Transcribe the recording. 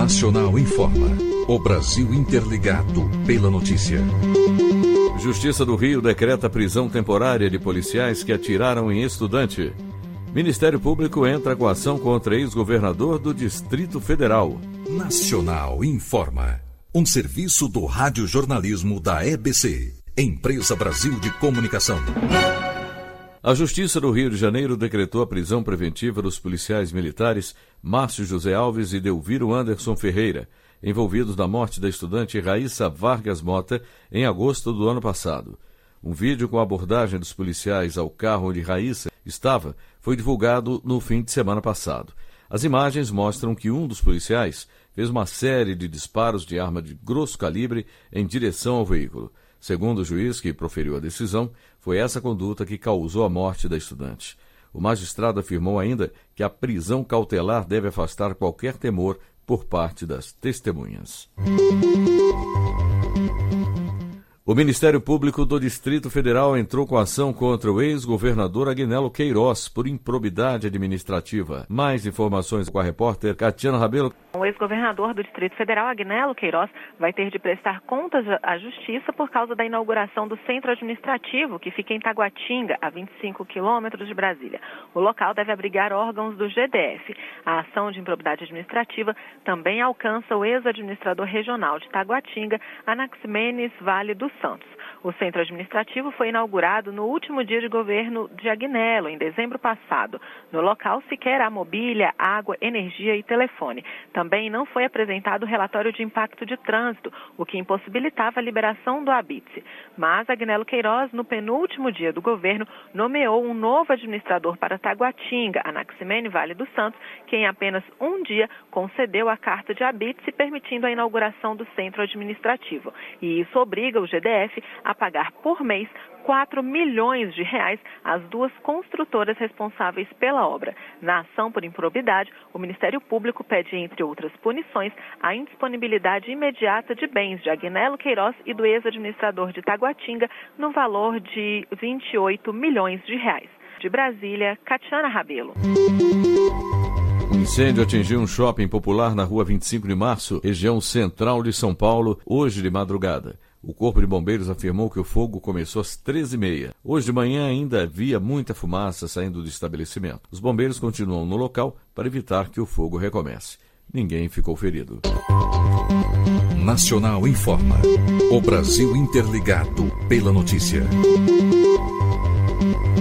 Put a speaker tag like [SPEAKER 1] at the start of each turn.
[SPEAKER 1] Nacional informa. O Brasil interligado pela notícia.
[SPEAKER 2] Justiça do Rio decreta prisão temporária de policiais que atiraram em estudante. Ministério Público entra com ação contra ex-governador do Distrito Federal.
[SPEAKER 1] Nacional informa. Um serviço do radiojornalismo da EBC, Empresa Brasil de Comunicação.
[SPEAKER 2] A Justiça do Rio de Janeiro decretou a prisão preventiva dos policiais militares Márcio José Alves e Delviro Anderson Ferreira, envolvidos na morte da estudante Raíssa Vargas Mota em agosto do ano passado. Um vídeo com a abordagem dos policiais ao carro onde Raíssa estava foi divulgado no fim de semana passado. As imagens mostram que um dos policiais fez uma série de disparos de arma de grosso calibre em direção ao veículo. Segundo o juiz que proferiu a decisão, foi essa conduta que causou a morte da estudante. O magistrado afirmou ainda que a prisão cautelar deve afastar qualquer temor por parte das testemunhas. O Ministério Público do Distrito Federal entrou com ação contra o ex-governador Agnello Queiroz por improbidade administrativa. Mais informações com a repórter Catiana Rabelo.
[SPEAKER 3] O ex-governador do Distrito Federal, Agnello Queiroz, vai ter de prestar contas à Justiça por causa da inauguração do centro administrativo, que fica em Taguatinga, a 25 quilômetros de Brasília. O local deve abrigar órgãos do GDF. A ação de improbidade administrativa também alcança o ex-administrador regional de Taguatinga, Anaximenes Vale dos Santos. O centro administrativo foi inaugurado no último dia de governo de Agnello, em dezembro passado. No local sequer há mobília, água, energia e telefone. Também não foi apresentado o relatório de impacto de trânsito, o que impossibilitava a liberação do habite. Mas Agnello Queiroz, no penúltimo dia do governo, nomeou um novo administrador para Taguatinga, Anaximene Vale dos Santos, que em apenas um dia concedeu a carta de habite, permitindo a inauguração do centro administrativo. E isso obriga o GDF a pagar por mês R$4 milhões às duas construtoras responsáveis pela obra. Na ação por improbidade, o Ministério Público pede, entre outras punições, a indisponibilidade imediata de bens de Agnello Queiroz e do ex-administrador de Taguatinga no valor de R$28 milhões. De Brasília, Catiana Rabelo.
[SPEAKER 2] Um incêndio atingiu um shopping popular na rua 25 de março, região central de São Paulo, hoje de madrugada. O Corpo de Bombeiros afirmou que o fogo começou às 13h30. Hoje de manhã ainda havia muita fumaça saindo do estabelecimento. Os bombeiros continuam no local para evitar que o fogo recomece. Ninguém ficou ferido.
[SPEAKER 1] Nacional informa. O Brasil interligado pela notícia.